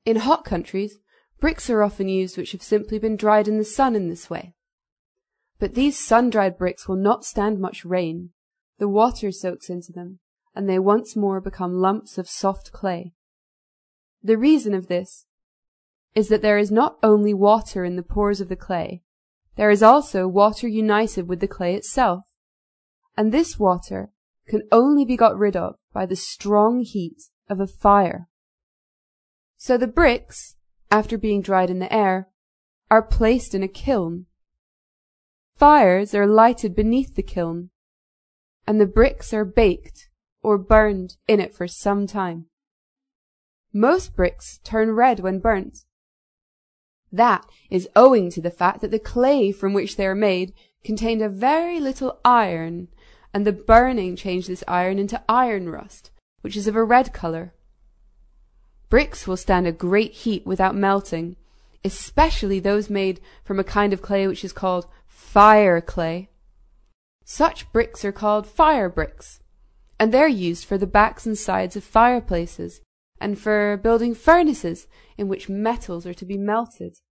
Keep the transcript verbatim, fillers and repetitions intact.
In hot countries, bricks are often used which have simply been dried in the sun in this way. But these sun-dried bricks will not stand much rain. The water soaks into them, and they once more become lumps of soft clay. The reason of this is that there is not only water in the pores of the clay, there is also water united with the clay itself, and this water can only be got rid of by the strong heat of a fire. So the bricks, after being dried in the air, are placed in a kiln. Fires are lighted beneath the kiln, and the bricks are baked or burned in it for some time. Most bricks turn red when burnt. That is owing to the fact that the clay from which they are made contained a very little iron, and the burning changed this iron into iron rust, which is of a red colour. Bricks will stand a great heat without melting, especially those made from a kind of clay which is called fire clay. Such bricks are called fire bricks, and they're used for the backs and sides of fireplaces, and for building furnaces in which metals are to be melted.